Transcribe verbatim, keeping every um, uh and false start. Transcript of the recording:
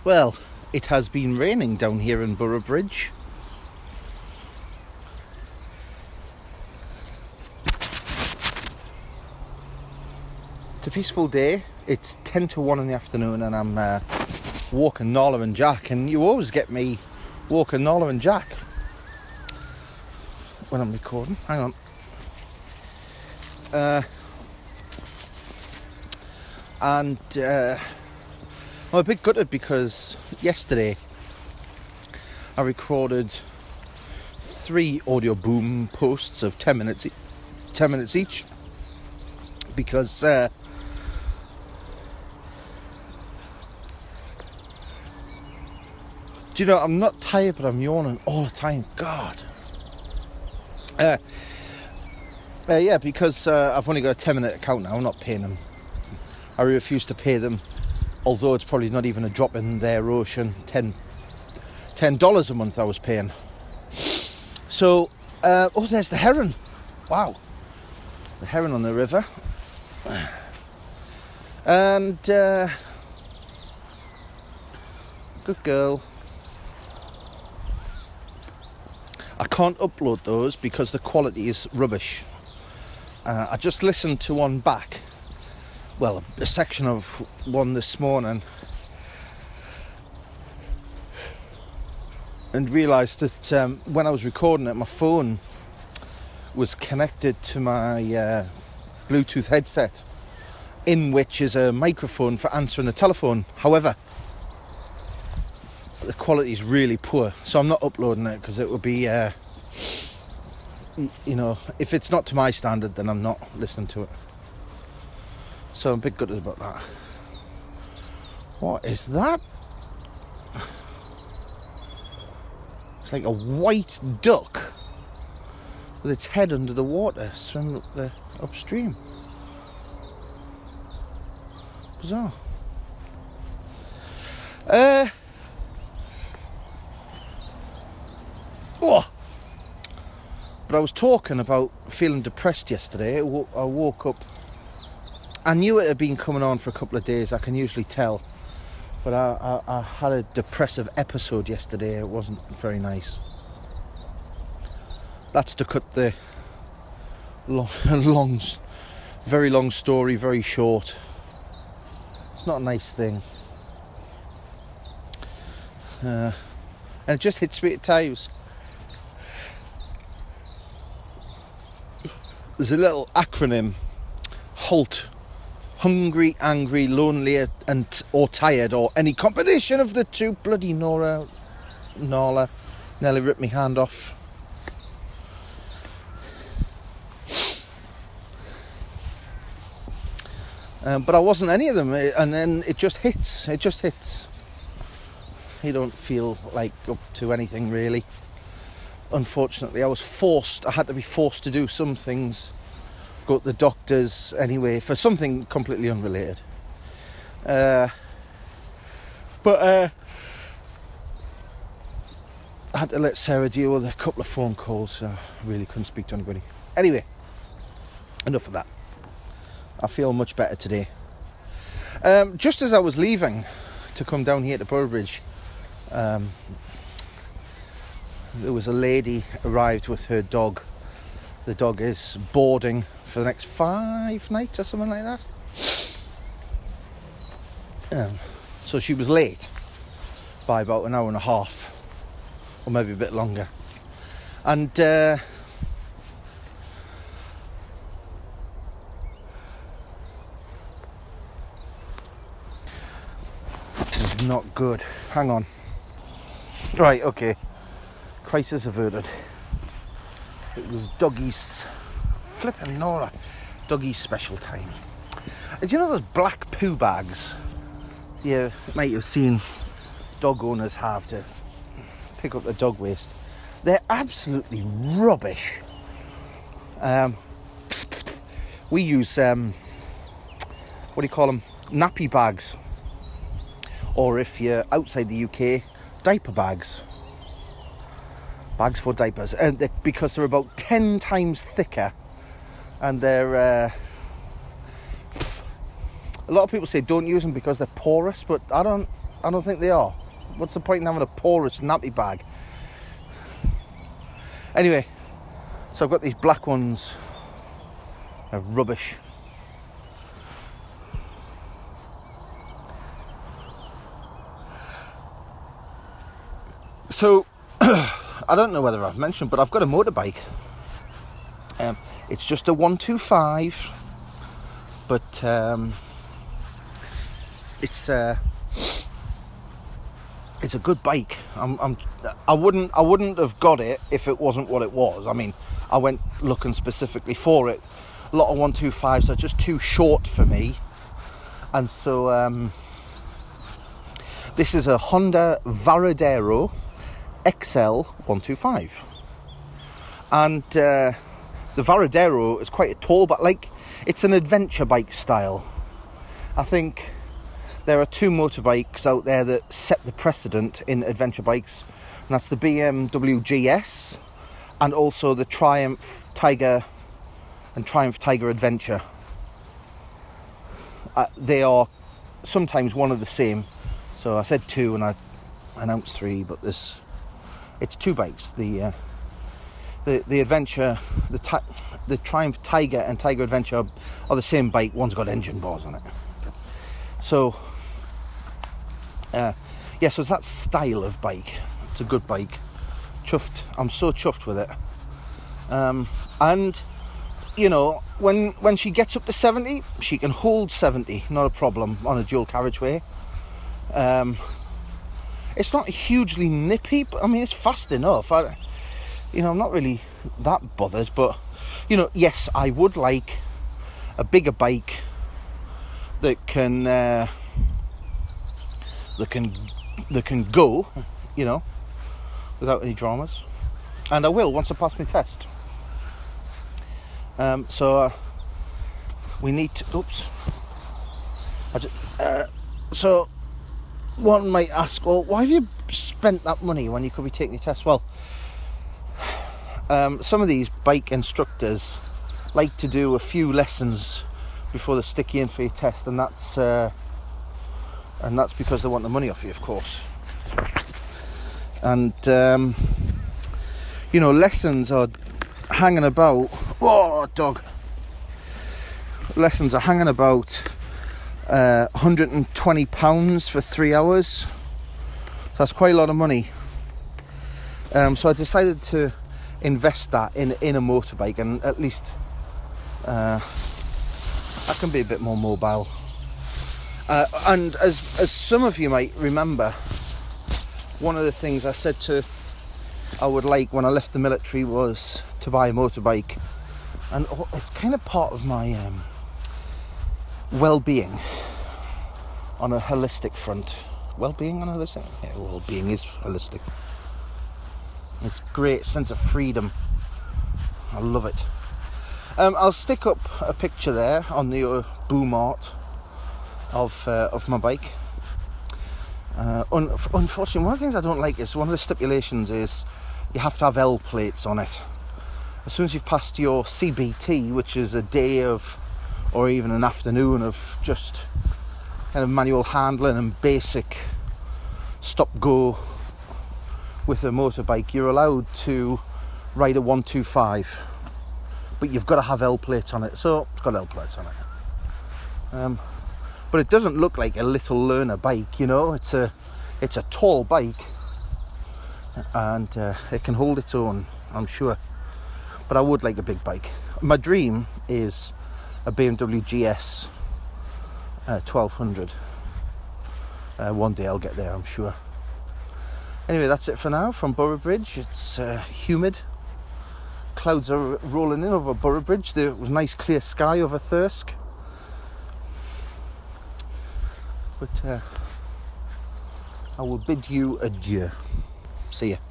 Well, it has been raining down here in Boroughbridge. It's a peaceful day. It's ten to one in the afternoon and I'm uh, walking Nala and Jack, and you always get me walking Nala and Jack when I'm recording. Hang on. Uh, and uh, I'm a bit gutted because yesterday I recorded three audio boom posts of ten minutes, e- ten minutes each, because uh, do you know, I'm not tired, but I'm yawning all the time. God. Uh, uh, yeah, because uh, I've only got a ten minute account now. I'm not paying them. I refuse to pay them, although it's probably not even a drop in their ocean. Ten, ten dollars a month I was paying. So, uh, oh, there's the heron. Wow, the heron on the river. And uh, good girl. I can't upload those because the quality is rubbish. Uh, I just listened to one back. Well, a section of one this morning, and realised that um, when I was recording it, my phone was connected to my uh, Bluetooth headset, in which is a microphone for answering a telephone. However, the quality is really poor, so I'm not uploading it because it would be, uh, you know, if it's not to my standard, then I'm not listening to it. So I'm a bit gutted about that. What is that? It's like a white duck with its head under the water, swimming up the upstream. Bizarre. Uh. Oh. But I was talking about feeling depressed yesterday. I woke up. I knew it had been coming on for a couple of days, I can usually tell. But I, I, I had a depressive episode yesterday. It wasn't very nice. That's to cut the long, long, very long story very short. It's not a nice thing. Uh, and it just hits me at times. There's a little acronym, HALT. Hungry, angry, lonely, and or tired, or any combination of the two. Bloody Nora, Nala, nearly ripped my hand off. Um, but I wasn't any of them, and then it just hits. It just hits. You don't feel like up to anything really. Unfortunately, I was forced. I had to be forced to do some things. Go to the doctors anyway for something completely unrelated. Uh, but uh, I had to let Sarah deal with a couple of phone calls, so I really couldn't speak to anybody. Anyway, enough of that. I feel much better today. Um, just as I was leaving to come down here to Boroughbridge, um, there was a lady arrived with her dog. The dog is boarding for the next five nights or something like that. Um, so she was late by about an hour and a half, or maybe a bit longer. And uh, this is not good. Hang on. Right, okay. Crisis averted. It was Dougie's, flipping Nora, Dougie's special time. Do you know those black poo bags you might have seen dog owners have to pick up the dog waste? They're absolutely rubbish. Um, we use, um, what do you call them, nappy bags. Or if you're outside the U K, diaper bags. Bags for diapers, and they're, because they're about ten times thicker, and they're uh, a lot of people say don't use them because they're porous, but I don't I don't think they are. What's the point in having a porous nappy bag? Anyway, so I've got these black ones. They're rubbish. So, I don't know whether I've mentioned, but I've got a motorbike. Um, it's just a one two five, but um, it's uh, it's a good bike. I'm, I'm, I wouldn't, I wouldn't have got it if it wasn't what it was. I mean, I went looking specifically for it. A lot of one two fives are just too short for me, and so um, this is a Honda Varadero X L one two five, and uh, the Varadero is quite a tall, but like it's an adventure bike style. I think there are two motorbikes out there that set the precedent in adventure bikes, and that's the B M W G S and also the Triumph Tiger and Triumph Tiger Adventure. Uh, they are sometimes one of the same. So I said two and I announced three, but this it's two bikes. The uh, the the Adventure, the ti- the Triumph Tiger and Tiger Adventure are the same bike. One's got engine bars on it. So uh, yeah, so it's that style of bike. It's a good bike. Chuffed. I'm so chuffed with it. Um, and you know, when when she gets up to seventy, she can hold seventy, not a problem, on a dual carriageway. Um, it's not hugely nippy, but I mean it's fast enough. I, you know, I'm not really that bothered, but you know, yes, I would like a bigger bike that can uh, that can that can go, you know, without any dramas, and I will once I pass my test. Um, so uh, we need to. Oops. I just, uh, so. One might ask, well, why have you spent that money when you could be taking your test? Well, um, some of these bike instructors like to do a few lessons before they stick you in for your test, and that's uh, and that's because they want the money off you, of course. And um, you know, lessons are hanging about. Oh, dog! Lessons are hanging about. Uh, one hundred twenty pounds for three hours. That's quite a lot of money. Um, so I decided to invest that in in a motorbike, and at least uh, I can be a bit more mobile. Uh, and as as some of you might remember, one of the things I said to I would like when I left the military was to buy a motorbike, and it's kind of part of my um, well-being on a holistic front. Well-being on a holistic? Yeah, well-being is holistic. It's a great sense of freedom. I love it. Um, I'll stick up a picture there on the uh, boom art of uh, of my bike. Uh, un- unfortunately, one of the things I don't like is one of the stipulations is you have to have L plates on it. As soon as you've passed your C B T, which is a day of or even an afternoon of just kind of manual handling and basic stop-go with a motorbike, you're allowed to ride a one two five, but you've got to have L plates on it. So it's got L plates on it, um, but it doesn't look like a little learner bike. You know, it's a it's a tall bike, and uh, it can hold its own, I'm sure. But I would like a big bike. My dream is a B M W G S uh, twelve hundred. Uh, one day I'll get there, I'm sure. Anyway, that's it for now from Boroughbridge. It's uh, humid. Clouds are rolling in over Boroughbridge. There was nice clear sky over Thirsk. But uh, I will bid you adieu. See ya.